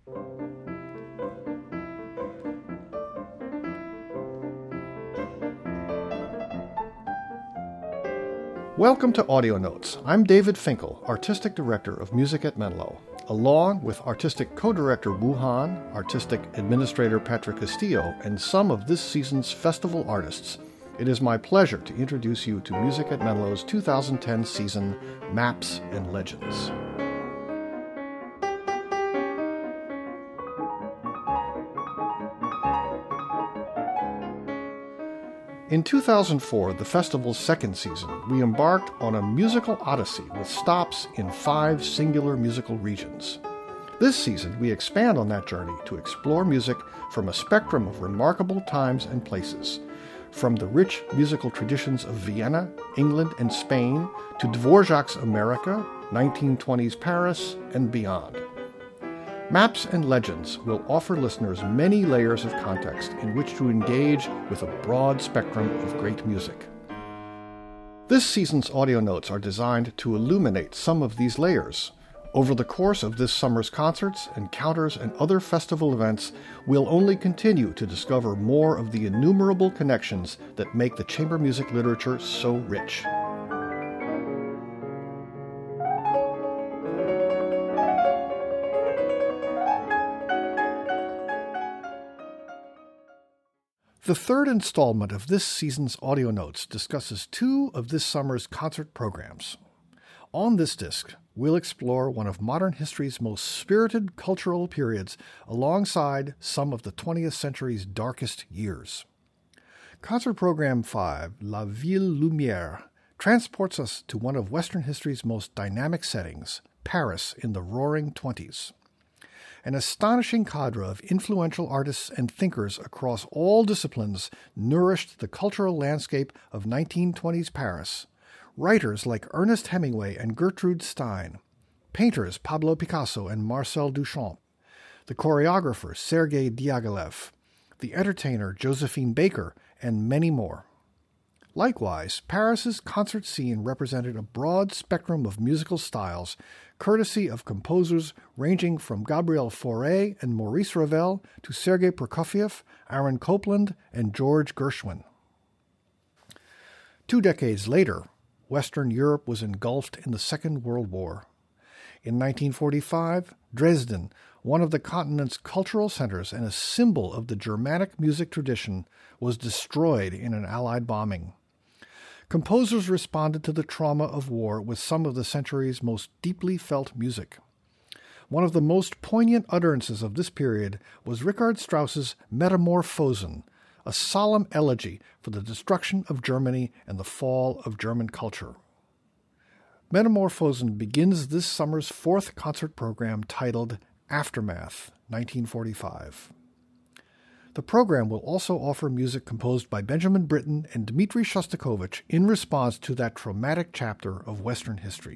Welcome to Audio Notes. I'm David Finkel, Artistic Director of Music at Menlo. Along with Artistic Co-Director Wu Han, Artistic Administrator Patrick Castillo, and some of this season's festival artists, it is my pleasure to introduce you to Music at Menlo's 2010 season, Maps and Legends. In 2004, the festival's second season, we embarked on a musical odyssey with stops in 5 singular musical regions. This season, we expand on that journey to explore music from a spectrum of remarkable times and places, from the rich musical traditions of Vienna, England, and Spain to Dvorak's America, 1920s Paris, and beyond. Maps and Legends will offer listeners many layers of context in which to engage with a broad spectrum of great music. This season's audio notes are designed to illuminate some of these layers. Over the course of this summer's concerts, encounters, and other festival events, we'll only continue to discover more of the innumerable connections that make the chamber music literature so rich. The third installment of this season's audio notes discusses 2 of this summer's concert programs. On this disc, we'll explore one of modern history's most spirited cultural periods alongside some of the 20th century's darkest years. Concert Program 5, La Ville Lumière, transports us to one of Western history's most dynamic settings, Paris in the Roaring Twenties. An astonishing cadre of influential artists and thinkers across all disciplines nourished the cultural landscape of 1920s Paris. Writers like Ernest Hemingway and Gertrude Stein, painters Pablo Picasso and Marcel Duchamp, the choreographer Sergei Diaghilev, the entertainer Josephine Baker, and many more. Likewise, Paris's concert scene represented a broad spectrum of musical styles, courtesy of composers ranging from Gabriel Fauré and Maurice Ravel to Sergei Prokofiev, Aaron Copland, and George Gershwin. 2 decades later, Western Europe was engulfed in the Second World War. In 1945, Dresden, one of the continent's cultural centers and a symbol of the Germanic music tradition, was destroyed in an Allied bombing. Composers responded to the trauma of war with some of the century's most deeply felt music. One of the most poignant utterances of this period was Richard Strauss's Metamorphosen, a solemn elegy for the destruction of Germany and the fall of German culture. Metamorphosen begins this summer's 4th concert program titled Aftermath, 1945. The program will also offer music composed by Benjamin Britten and Dmitri Shostakovich in response to that traumatic chapter of Western history.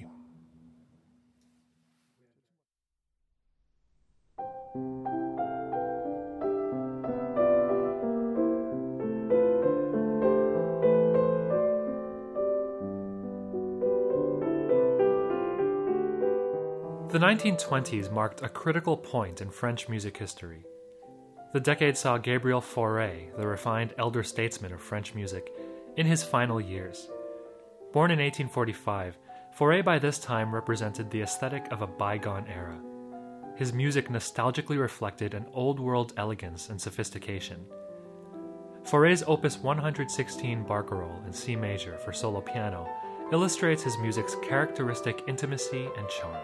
The 1920s marked a critical point in French music history. The decade saw Gabriel Fauré, the refined elder statesman of French music, in his final years. Born in 1845, Fauré by this time represented the aesthetic of a bygone era. His music nostalgically reflected an old-world elegance and sophistication. Fauré's Opus 116 Barcarolle in C major for solo piano illustrates his music's characteristic intimacy and charm.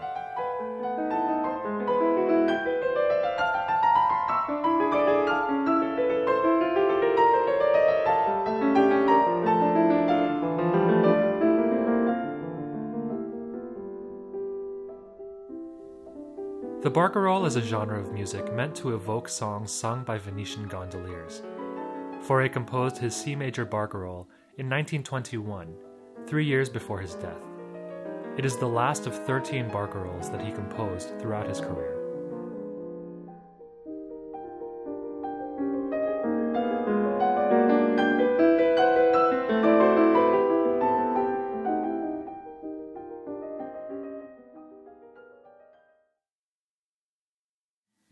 The barcarolle is a genre of music meant to evoke songs sung by Venetian gondoliers. Fauré composed his C major barcarolle in 1921, 3 years before his death. It is the last of 13 barcarolles that he composed throughout his career.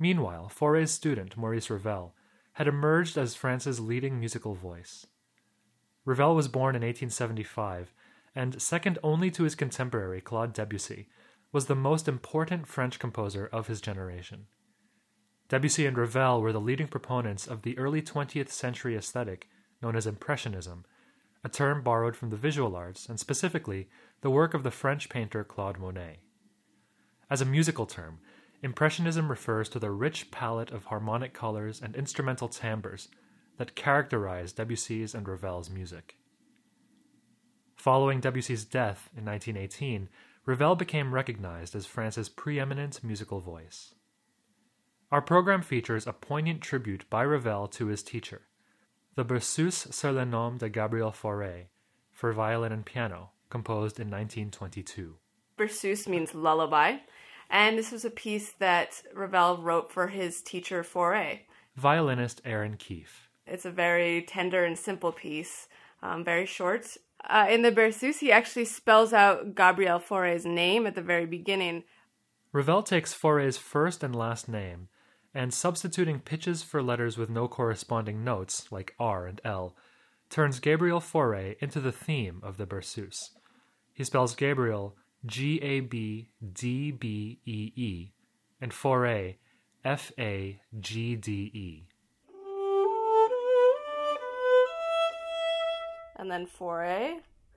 Meanwhile, Fauré's student, Maurice Ravel, had emerged as France's leading musical voice. Ravel was born in 1875, and second only to his contemporary Claude Debussy, was the most important French composer of his generation. Debussy and Ravel were the leading proponents of the early 20th century aesthetic known as Impressionism, a term borrowed from the visual arts and specifically the work of the French painter Claude Monet. As a musical term, Impressionism refers to the rich palette of harmonic colors and instrumental timbres that characterize Debussy's and Ravel's music. Following Debussy's death in 1918, Ravel became recognized as France's preeminent musical voice. Our program features a poignant tribute by Ravel to his teacher, the Berceuse sur le nom de Gabriel Fauré, for violin and piano, composed in 1922. Berceuse means lullaby, and this was a piece that Ravel wrote for his teacher Fauré. Violinist Aaron Keefe. It's a very tender and simple piece, very short. In the Berceuse, he actually spells out Gabriel Fauré's name at the very beginning. Ravel takes Fauré's first and last name, and substituting pitches for letters with no corresponding notes, like R and L, turns Gabriel Fauré into the theme of the Berceuse. He spells Gabriel Gabdbee, and Fauré Fagde. And then Fauré.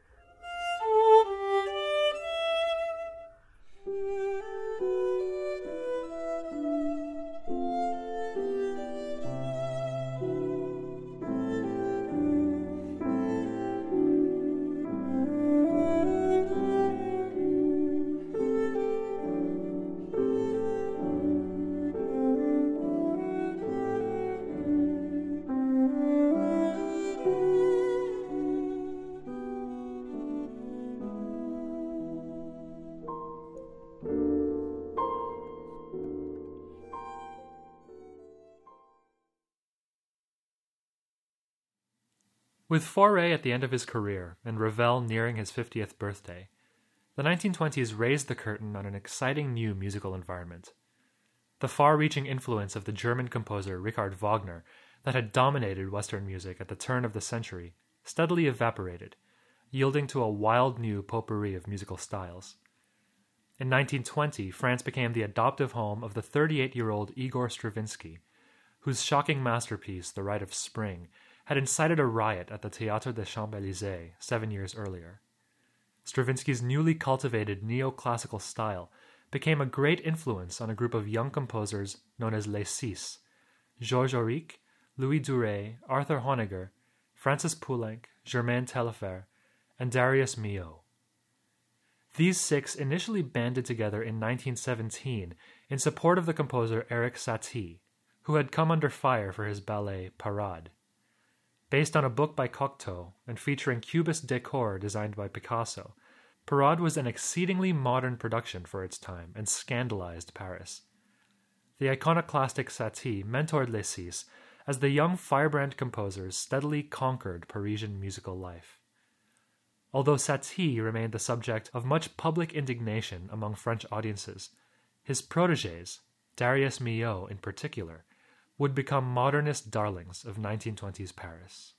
With Fauré at the end of his career and Ravel nearing his 50th birthday, the 1920s raised the curtain on an exciting new musical environment. The far-reaching influence of the German composer Richard Wagner that had dominated Western music at the turn of the century steadily evaporated, yielding to a wild new potpourri of musical styles. In 1920, France became the adoptive home of the 38-year-old Igor Stravinsky, whose shocking masterpiece, The Rite of Spring, had incited a riot at the Théâtre des Champs-Élysées 7 years earlier. Stravinsky's newly cultivated neoclassical style became a great influence on a group of young composers known as Les Six: Georges Auric, Louis Duret, Arthur Honegger, Francis Poulenc, Germain Taillefer, and Darius Milhaud. These six initially banded together in 1917 in support of the composer Erik Satie, who had come under fire for his ballet Parade. Based on a book by Cocteau and featuring Cubist decor designed by Picasso, Parade was an exceedingly modern production for its time and scandalized Paris. The iconoclastic Satie mentored Les Six as the young firebrand composers steadily conquered Parisian musical life. Although Satie remained the subject of much public indignation among French audiences, his protégés, Darius Milhaud in particular, would become modernist darlings of 1920s Paris.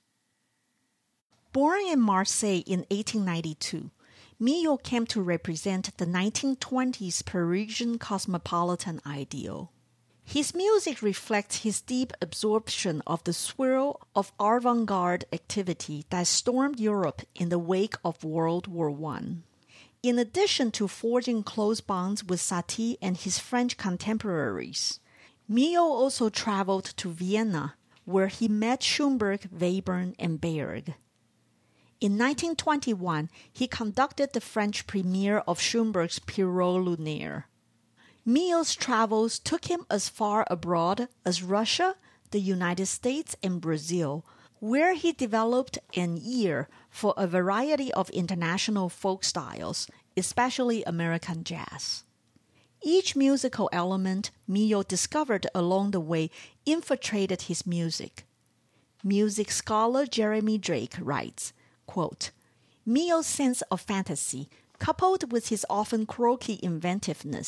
Born in Marseille in 1892, Milhaud came to represent the 1920s Parisian cosmopolitan ideal. His music reflects his deep absorption of the swirl of avant-garde activity that stormed Europe in the wake of World War I. In addition to forging close bonds with Satie and his French contemporaries, Milhaud also traveled to Vienna, where he met Schönberg, Webern, and Berg. In 1921, he conducted the French premiere of Schönberg's Pierrot Lunaire. Milhaud's travels took him as far abroad as Russia, the United States, and Brazil, where he developed an ear for a variety of international folk styles, especially American jazz. Each musical element Milhaud discovered along the way infiltrated his music. Music scholar Jeremy Drake writes, quote, Milhaud's sense of fantasy, coupled with his often croaky inventiveness,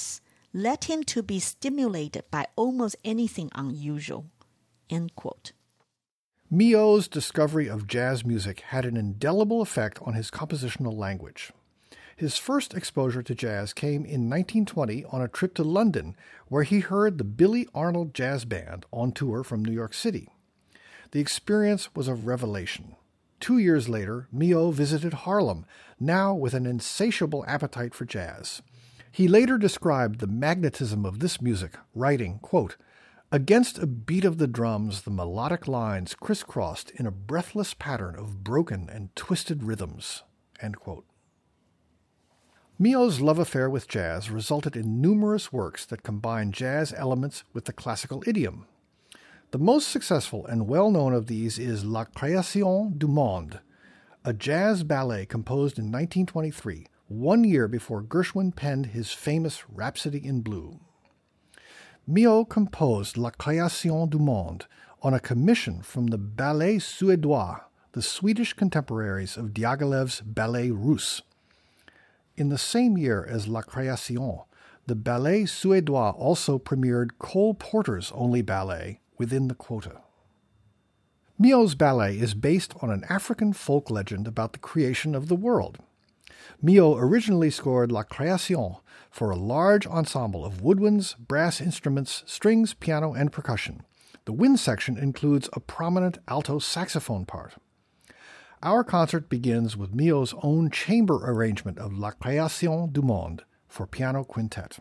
led him to be stimulated by almost anything unusual." End quote. Meeo's discovery of jazz music had an indelible effect on his compositional language. His first exposure to jazz came in 1920 on a trip to London, where he heard the Billy Arnold Jazz Band on tour from New York City. The experience was a revelation. 2 years later, Meeo visited Harlem, now with an insatiable appetite for jazz. He later described the magnetism of this music, writing, quote, "Against a beat of the drums, the melodic lines crisscrossed in a breathless pattern of broken and twisted rhythms." End quote. Meeo's love affair with jazz resulted in numerous works that combine jazz elements with the classical idiom. The most successful and well-known of these is La Création du Monde, a jazz ballet composed in 1923, 1 year before Gershwin penned his famous Rhapsody in Blue. Meeo composed La Création du Monde on a commission from the Ballet Suédois, the Swedish contemporaries of Diaghilev's Ballet Russe. In the same year as La Création, the Ballet Suédois also premiered Cole Porter's only ballet, Within the Quota. Meeo's ballet is based on an African folk legend about the creation of the world. Meeo originally scored La Création for a large ensemble of woodwinds, brass instruments, strings, piano, and percussion. The wind section includes a prominent alto saxophone part. Our concert begins with Meeo's own chamber arrangement of La Création du Monde for piano quintet.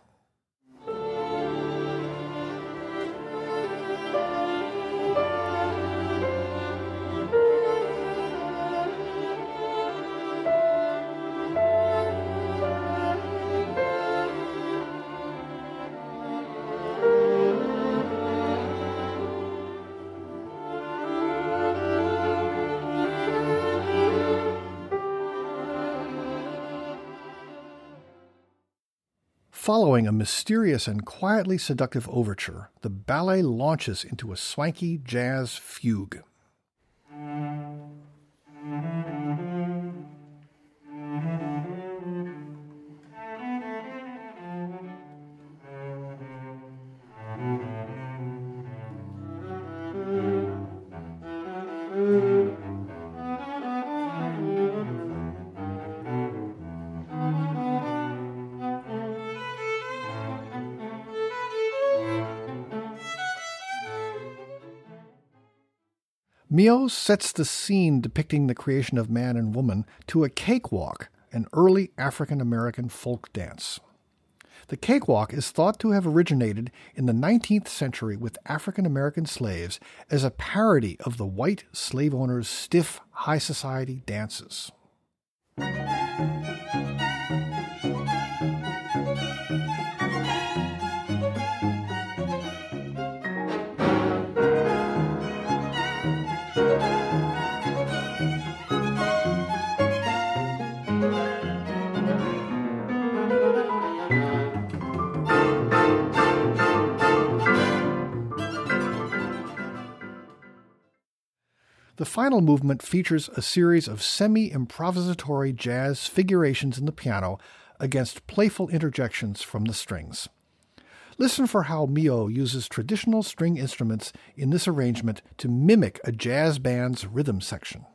Following a mysterious and quietly seductive overture, the ballet launches into a swanky jazz fugue. Meeo sets the scene depicting the creation of man and woman to a cakewalk, an early African-American folk dance. The cakewalk is thought to have originated in the 19th century with African-American slaves as a parody of the white slave owners' stiff, high society dances. The final movement features a series of semi-improvisatory jazz figurations in the piano against playful interjections from the strings. Listen for how Meeo uses traditional string instruments in this arrangement to mimic a jazz band's rhythm section.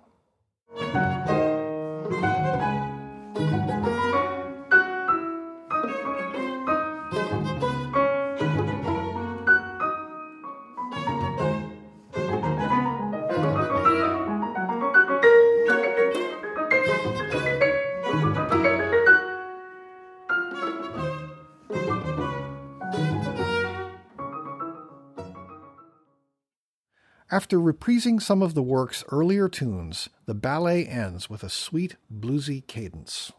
After reprising some of the work's earlier tunes, the ballet ends with a sweet, bluesy cadence.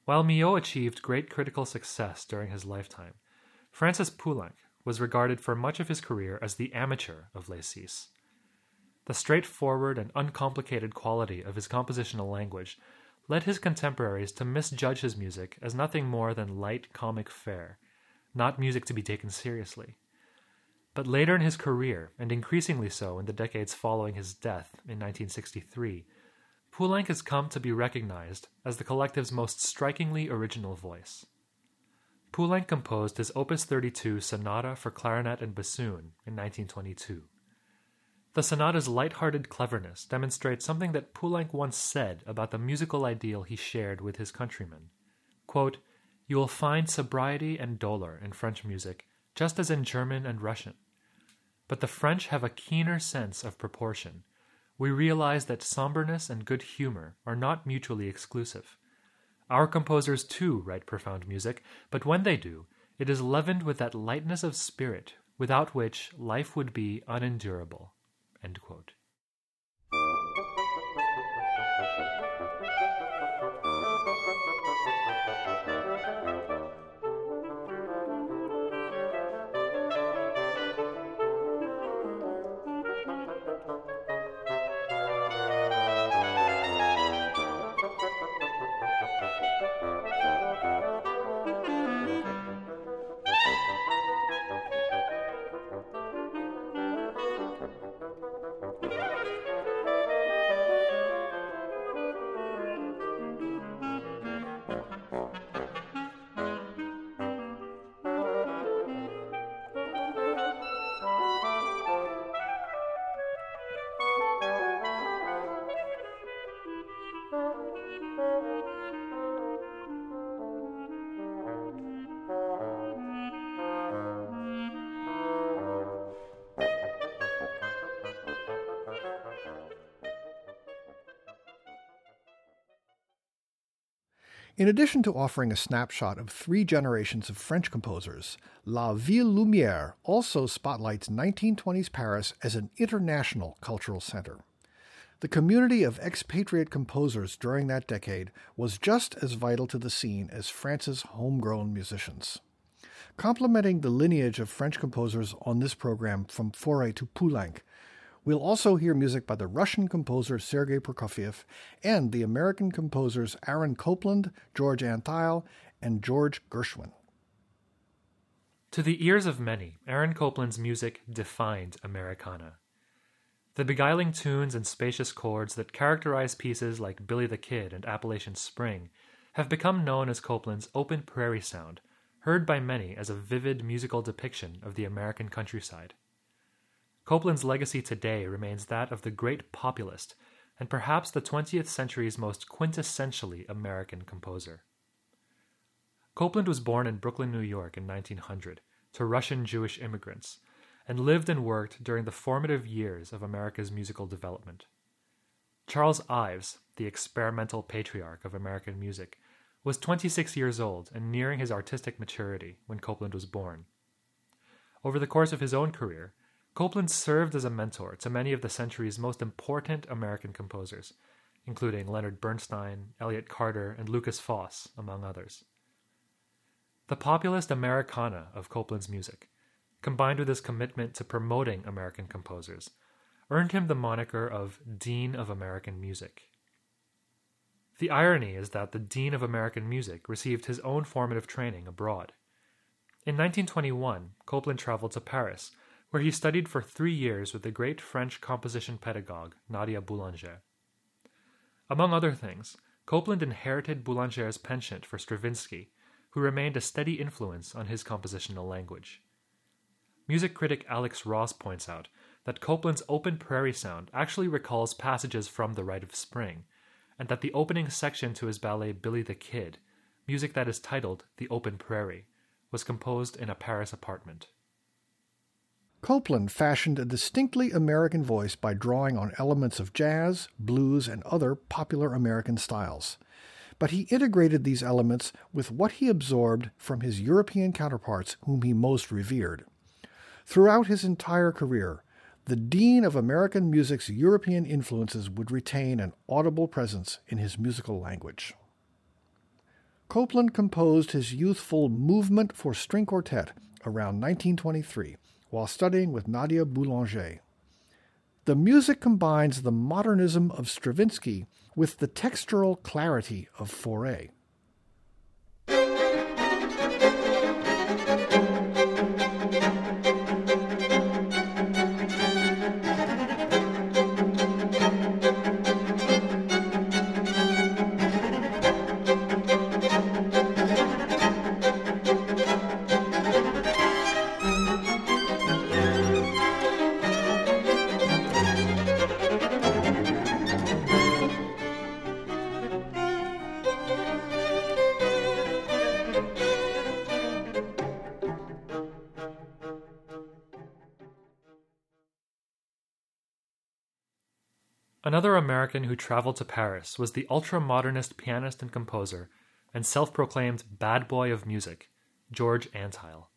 While Milhaud achieved great critical success during his lifetime, Francis Poulenc was regarded for much of his career as the amateur of Les Six. The straightforward and uncomplicated quality of his compositional language led his contemporaries to misjudge his music as nothing more than light comic fare, not music to be taken seriously. But later in his career, and increasingly so in the decades following his death in 1963, Poulenc has come to be recognized as the collective's most strikingly original voice. Poulenc composed his Opus 32 Sonata for Clarinet and Bassoon in 1922. The sonata's light-hearted cleverness demonstrates something that Poulenc once said about the musical ideal he shared with his countrymen. Quote, "You will find sobriety and dolor in French music, just as in German and Russian. But the French have a keener sense of proportion. We realize that somberness and good humor are not mutually exclusive. Our composers too write profound music, but when they do, it is leavened with that lightness of spirit without which life would be unendurable." End quote. In addition to offering a snapshot of 3 generations of French composers, La Ville Lumière also spotlights 1920s Paris as an international cultural center. The community of expatriate composers during that decade was just as vital to the scene as France's homegrown musicians. Complementing the lineage of French composers on this program from Fauré to Poulenc, we'll also hear music by the Russian composer Sergei Prokofiev and the American composers Aaron Copland, George Antheil, and George Gershwin. To the ears of many, Aaron Copland's music defined Americana. The beguiling tunes and spacious chords that characterize pieces like Billy the Kid and Appalachian Spring have become known as Copland's open prairie sound, heard by many as a vivid musical depiction of the American countryside. Copland's legacy today remains that of the great populist and perhaps the 20th century's most quintessentially American composer. Copland was born in Brooklyn, New York in 1900 to Russian Jewish immigrants and lived and worked during the formative years of America's musical development. Charles Ives, the experimental patriarch of American music, was 26 years old and nearing his artistic maturity when Copland was born. Over the course of his own career, Copland served as a mentor to many of the century's most important American composers, including Leonard Bernstein, Elliott Carter, and Lucas Foss, among others. The populist Americana of Copland's music, combined with his commitment to promoting American composers, earned him the moniker of Dean of American Music. The irony is that the Dean of American Music received his own formative training abroad. In 1921, Copland traveled to Paris, where he studied for 3 years with the great French composition pedagogue Nadia Boulanger. Among other things, Copland inherited Boulanger's penchant for Stravinsky, who remained a steady influence on his compositional language. Music critic Alex Ross points out that Copland's open prairie sound actually recalls passages from The Rite of Spring, and that the opening section to his ballet Billy the Kid, music that is titled The Open Prairie, was composed in a Paris apartment. Copland fashioned a distinctly American voice by drawing on elements of jazz, blues, and other popular American styles. But he integrated these elements with what he absorbed from his European counterparts whom he most revered. Throughout his entire career, the Dean of American music's European influences would retain an audible presence in his musical language. Copland composed his youthful Movement for String Quartet around 1923 while studying with Nadia Boulanger. The music combines the modernism of Stravinsky with the textural clarity of Fauré. Another American who traveled to Paris was the ultra-modernist pianist and composer and self-proclaimed bad boy of music, George Antheil.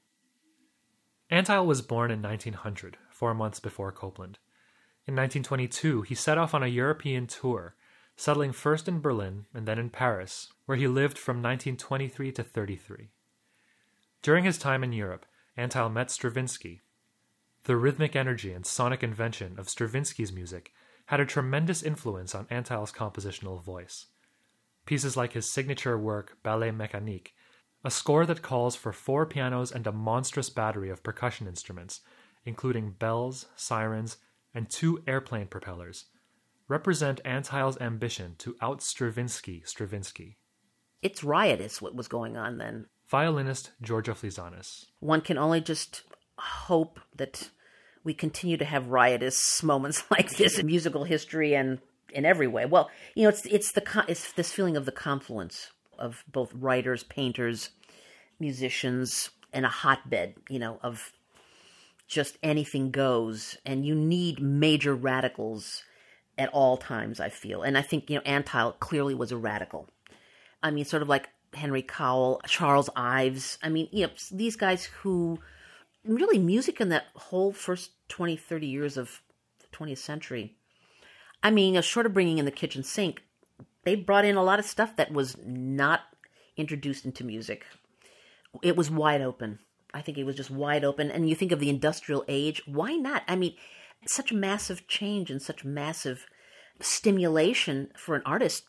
Antheil was born in 1900, 4 months before Copland. In 1922, he set off on a European tour, settling first in Berlin and then in Paris, where he lived from 1923 to 33. During his time in Europe, Antheil met Stravinsky. The rhythmic energy and sonic invention of Stravinsky's music had a tremendous influence on Antheil's compositional voice. Pieces like his signature work Ballet Mécanique, a score that calls for 4 pianos and a monstrous battery of percussion instruments, including bells, sirens, and 2 airplane propellers, represent Antheil's ambition to out-Stravinsky Stravinsky. It's riotous what was going on then. Violinist Georgia Flizanis. One can only just hope that we continue to have riotous moments like this in musical history and in every way. Well, you know, it's this feeling of the confluence of both writers, painters, musicians, and a hotbed, you know, of just anything goes. And you need major radicals at all times, I feel. And I think, you know, Antheil clearly was a radical. I mean, sort of like Henry Cowell, Charles Ives. I mean, you know, these guys who really music in that whole first 20, 30 years of the 20th century. I mean, short of bringing in the kitchen sink, they brought in a lot of stuff that was not introduced into music. It was wide open. I think it was just wide open. And you think of the industrial age, why not? I mean, such massive change and such massive stimulation for an artist.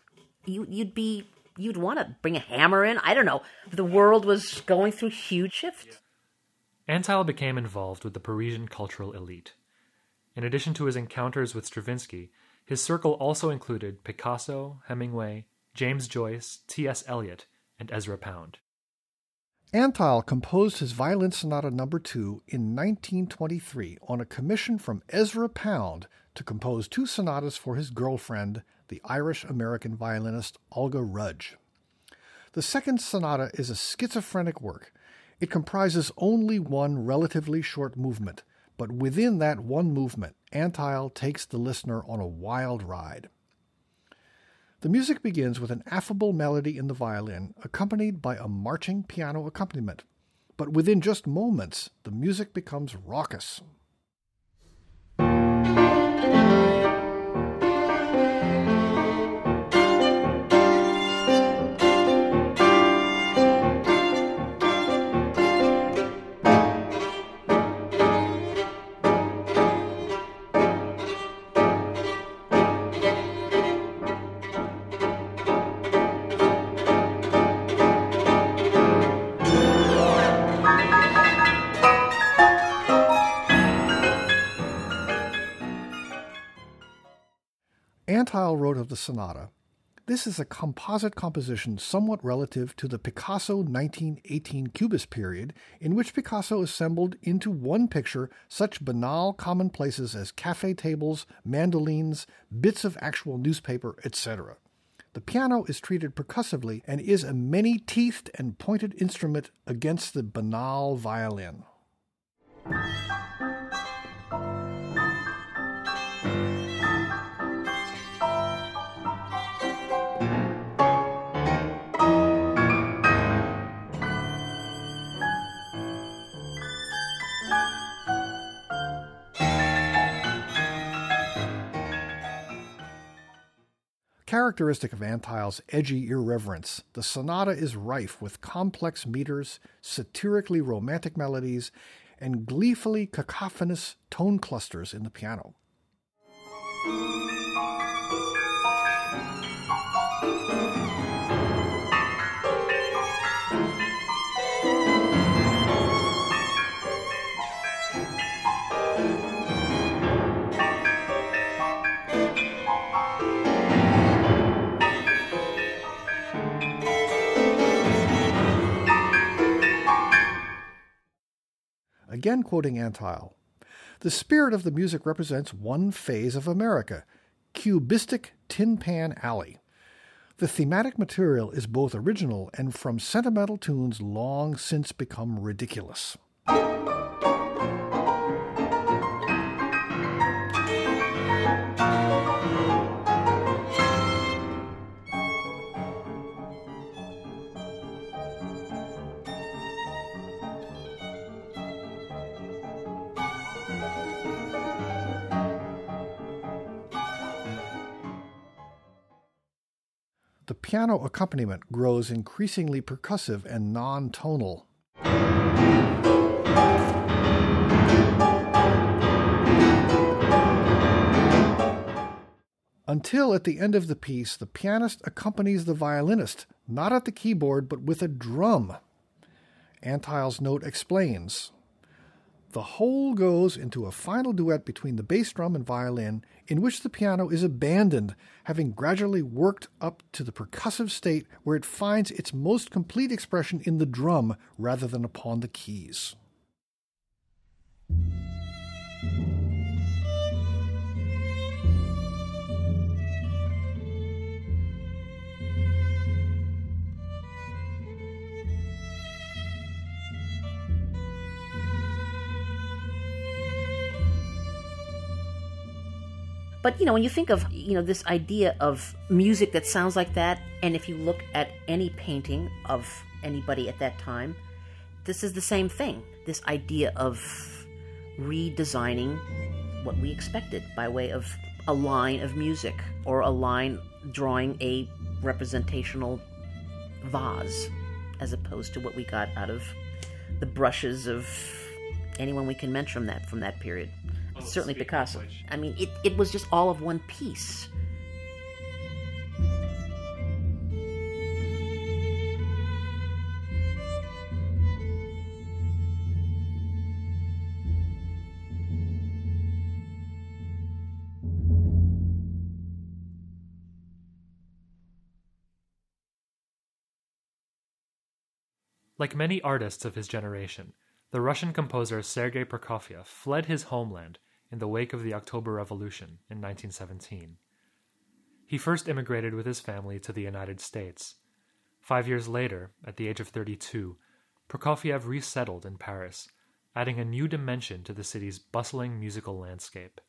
You'd want to bring a hammer in. I don't know. The world was going through huge shifts. Antheil became involved with the Parisian cultural elite. In addition to his encounters with Stravinsky, his circle also included Picasso, Hemingway, James Joyce, T.S. Eliot, and Ezra Pound. Antheil composed his Violin Sonata No. 2 in 1923 on a commission from Ezra Pound to compose 2 sonatas for his girlfriend, the Irish-American violinist Olga Rudge. The second sonata is a schizophrenic work. It comprises only one relatively short movement, but within that one movement, Antheil takes the listener on a wild ride. The music begins with an affable melody in the violin, accompanied by a marching piano accompaniment. But within just moments, the music becomes raucous. Antheil wrote of the sonata, "This is a composite composition somewhat relative to the Picasso 1918 Cubist period, in which Picasso assembled into one picture such banal commonplaces as cafe tables, mandolines, bits of actual newspaper, etc. The piano is treated percussively and is a many-teethed and pointed instrument against the banal violin." Characteristic of Antheil's edgy irreverence, the sonata is rife with complex meters, satirically romantic melodies, and gleefully cacophonous tone clusters in the piano. Again quoting Antheil, "The spirit of the music represents one phase of America, cubistic Tin Pan Alley. The thematic material is both original and from sentimental tunes long since become ridiculous." The piano accompaniment grows increasingly percussive and non-tonal. Until at the end of the piece, the pianist accompanies the violinist, not at the keyboard, but with a drum. Antheil's note explains, "The whole goes into a final duet between the bass drum and violin, in which the piano is abandoned, having gradually worked up to the percussive state where it finds its most complete expression in the drum rather than upon the keys." But, when you think of, this idea of music that sounds like that, and if you look at any painting of anybody at that time, this is the same thing. This idea of redesigning what we expected by way of a line of music or a line drawing a representational vase, as opposed to what we got out of the brushes of anyone we can mention from that period. Certainly Picasso. I mean, it was just all of one piece. Like many artists of his generation, the Russian composer Sergei Prokofiev fled his homeland in the wake of the October Revolution in 1917. He first immigrated with his family to the United States. 5 years later, at the age of 32, Prokofiev resettled in Paris, adding a new dimension to the city's bustling musical landscape.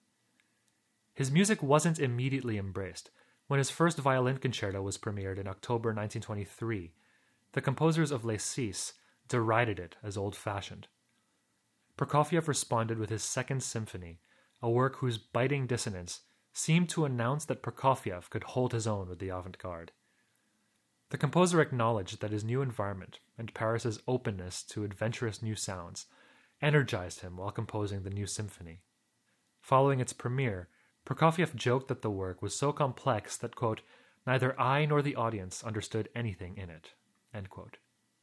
His music wasn't immediately embraced. When his first violin concerto was premiered in October 1923, the composers of Les Six derided it as old-fashioned. Prokofiev responded with his Second Symphony, a work whose biting dissonance seemed to announce that Prokofiev could hold his own with the avant-garde. The composer acknowledged that his new environment and Paris's openness to adventurous new sounds energized him while composing the new symphony. Following its premiere, Prokofiev joked that the work was so complex that, quote, "neither I nor the audience understood anything in it," end quote.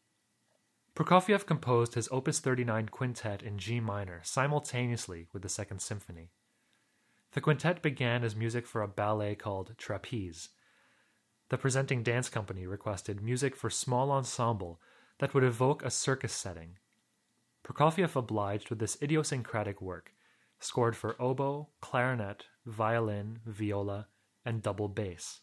Prokofiev composed his Opus 39 quintet in G minor simultaneously with the Second Symphony. The quintet began as music for a ballet called Trapeze. The presenting dance company requested music for small ensemble that would evoke a circus setting. Prokofiev obliged with this idiosyncratic work, scored for oboe, clarinet, violin, viola, and double bass.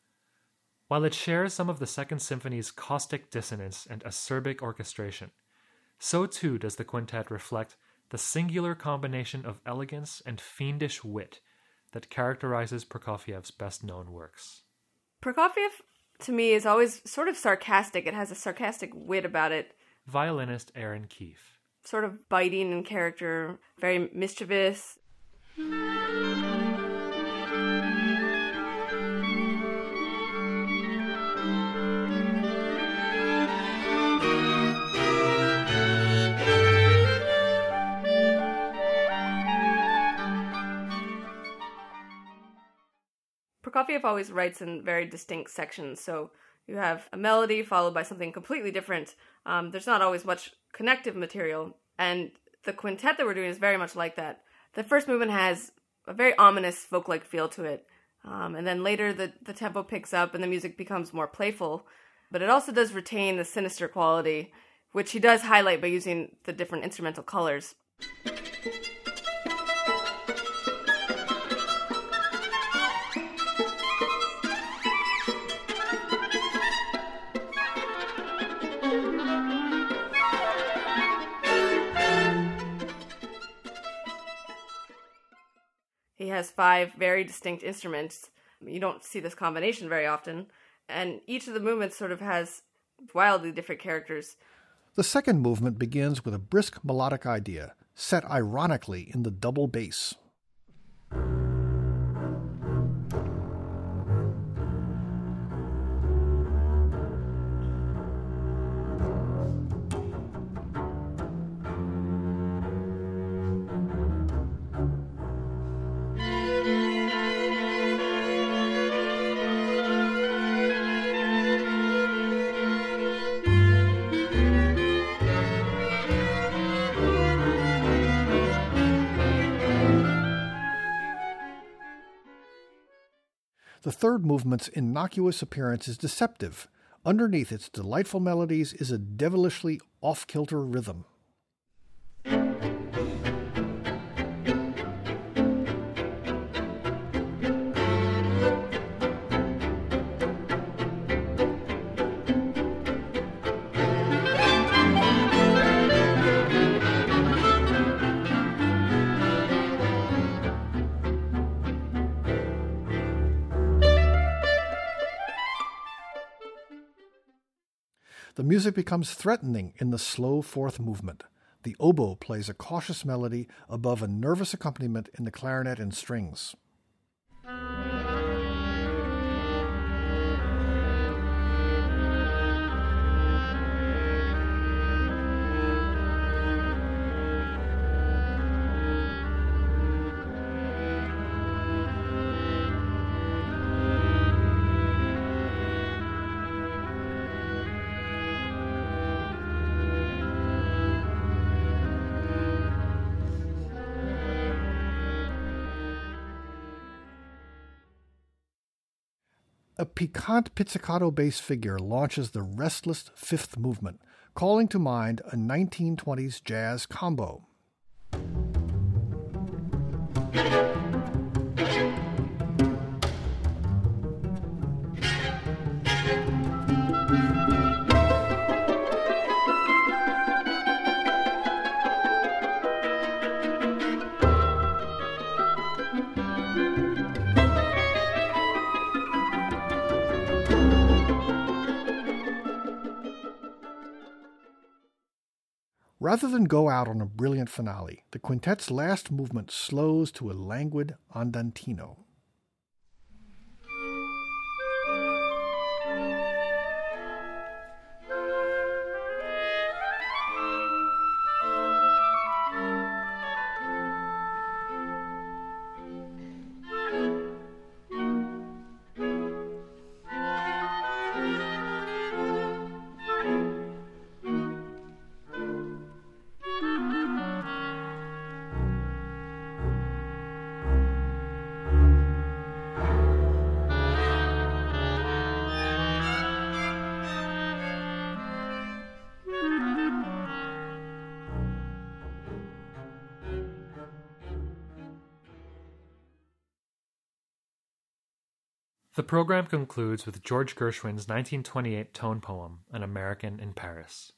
While it shares some of the Second Symphony's caustic dissonance and acerbic orchestration, so too does the quintet reflect the singular combination of elegance and fiendish wit that characterizes Prokofiev's best-known works. Prokofiev, to me, is always sort of sarcastic. It has a sarcastic wit about it. Violinist Aaron Keefe. Sort of biting in character, very mischievous. Prokofiev always writes in very distinct sections, so you have a melody followed by something completely different. There's not always much connective material, and the quintet that we're doing is very much like that. The first movement has a very ominous folk-like feel to it, and then later the tempo picks up and the music becomes more playful, but it also does retain the sinister quality, which he does highlight by using the different instrumental colors. He has 5 very distinct instruments. You don't see this combination very often. And each of the movements sort of has wildly different characters. The second movement begins with a brisk melodic idea, set ironically in the double bass. The third movement's innocuous appearance is deceptive. Underneath its delightful melodies is a devilishly off-kilter rhythm. The music becomes threatening in the slow fourth movement. The oboe plays a cautious melody above a nervous accompaniment in the clarinet and strings. A piquant pizzicato bass figure launches the restless fifth movement, calling to mind a 1920s jazz combo. Rather than go out on a brilliant finale, the quintet's last movement slows to a languid andantino. The program concludes with George Gershwin's 1928 tone poem, An American in Paris.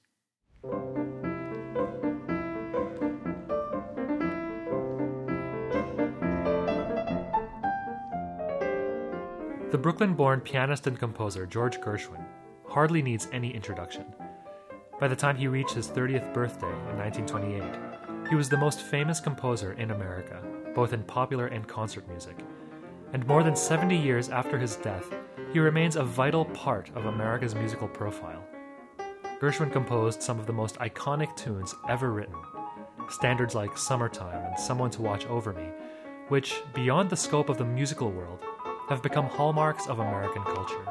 The Brooklyn-born pianist and composer George Gershwin hardly needs any introduction. By the time he reached his 30th birthday in 1928, he was the most famous composer in America, both in popular and concert music. And more than 70 years after his death, he remains a vital part of America's musical profile. Gershwin composed some of the most iconic tunes ever written, standards like Summertime and Someone to Watch Over Me, which, beyond the scope of the musical world, have become hallmarks of American culture.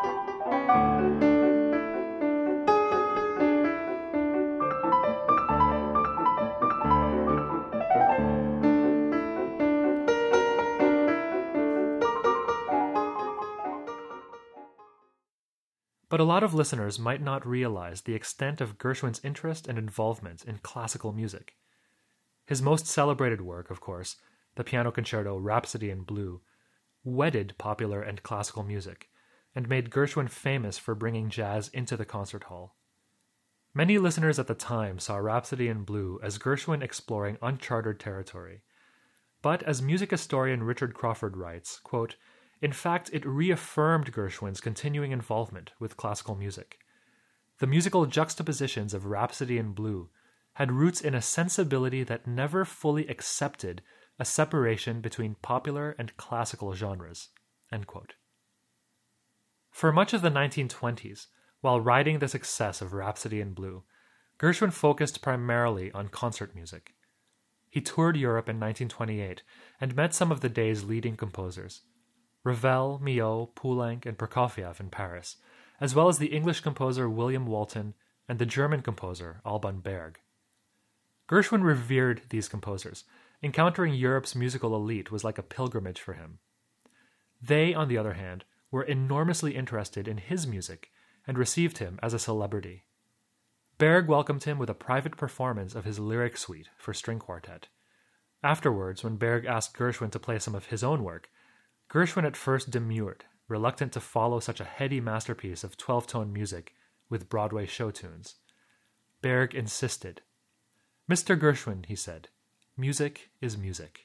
But a lot of listeners might not realize the extent of Gershwin's interest and involvement in classical music. His most celebrated work, of course, the piano concerto Rhapsody in Blue, wedded popular and classical music, and made Gershwin famous for bringing jazz into the concert hall. Many listeners at the time saw Rhapsody in Blue as Gershwin exploring uncharted territory. But as music historian Richard Crawford writes, quote, "In fact, it reaffirmed Gershwin's continuing involvement with classical music. The musical juxtapositions of Rhapsody in Blue had roots in a sensibility that never fully accepted a separation between popular and classical genres." End quote. For much of the 1920s, while riding the success of Rhapsody in Blue, Gershwin focused primarily on concert music. He toured Europe in 1928 and met some of the day's leading composers, Ravel, Milhaud, Poulenc, and Prokofiev in Paris, as well as the English composer William Walton and the German composer Alban Berg. Gershwin revered these composers. Encountering Europe's musical elite was like a pilgrimage for him. They, on the other hand, were enormously interested in his music and received him as a celebrity. Berg welcomed him with a private performance of his lyric suite for string quartet. Afterwards, when Berg asked Gershwin to play some of his own work, Gershwin at first demurred, reluctant to follow such a heady masterpiece of 12-tone music with Broadway show tunes. Berg insisted. "Mr. Gershwin," he said, "music is music."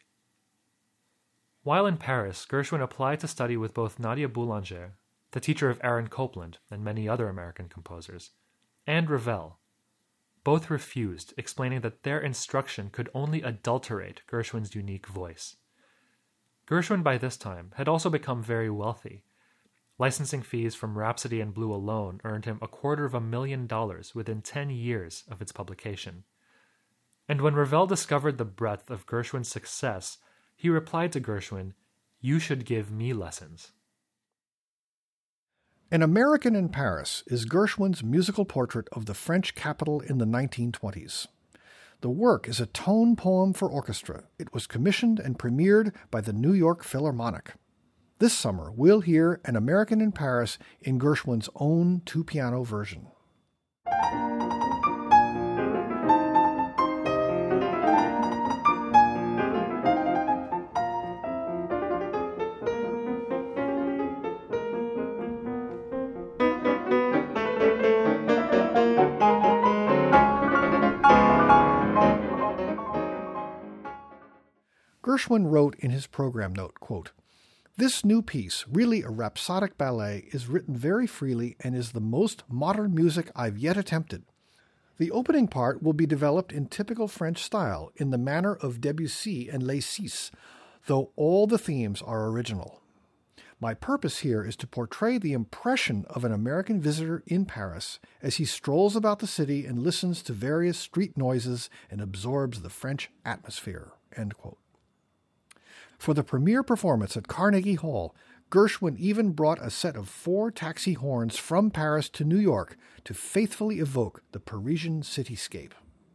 While in Paris, Gershwin applied to study with both Nadia Boulanger, the teacher of Aaron Copland and many other American composers, and Ravel. Both refused, explaining that their instruction could only adulterate Gershwin's unique voice. Gershwin by this time had also become very wealthy. Licensing fees from Rhapsody in Blue alone earned him $250,000 within 10 years of its publication. And when Ravel discovered the breadth of Gershwin's success, he replied to Gershwin, "You should give me lessons." An American in Paris is Gershwin's musical portrait of the French capital in the 1920s. The work is a tone poem for orchestra. It was commissioned and premiered by the New York Philharmonic. This summer, we'll hear An American in Paris in Gershwin's own two-piano version. Gershwin wrote in his program note, quote, "This new piece, really a rhapsodic ballet, is written very freely and is the most modern music I've yet attempted. The opening part will be developed in typical French style, in the manner of Debussy and Les Six, though all the themes are original. My purpose here is to portray the impression of an American visitor in Paris as he strolls about the city and listens to various street noises and absorbs the French atmosphere." End quote. For the premiere performance at Carnegie Hall, Gershwin even brought a set of 4 taxi horns from Paris to New York to faithfully evoke the Parisian cityscape.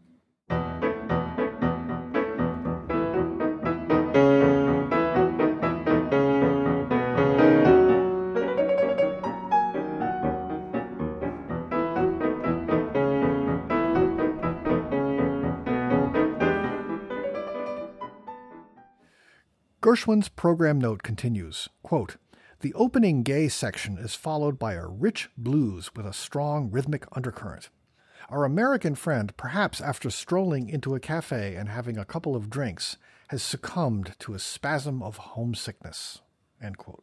Gershwin's program note continues, quote, "The opening gay section is followed by a rich blues with a strong rhythmic undercurrent. Our American friend, perhaps after strolling into a cafe and having a couple of drinks, has succumbed to a spasm of homesickness." End quote.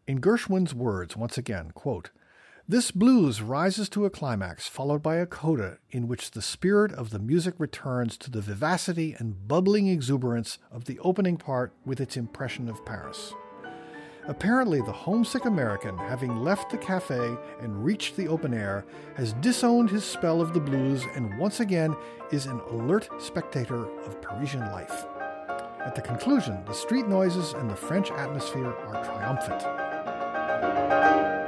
In Gershwin's words, once again, quote, "This blues rises to a climax, followed by a coda in which the spirit of the music returns to the vivacity and bubbling exuberance of the opening part with its impression of Paris. Apparently, the homesick American, having left the cafe and reached the open air, has disowned his spell of the blues and once again is an alert spectator of Parisian life. At the conclusion, the street noises and the French atmosphere are triumphant."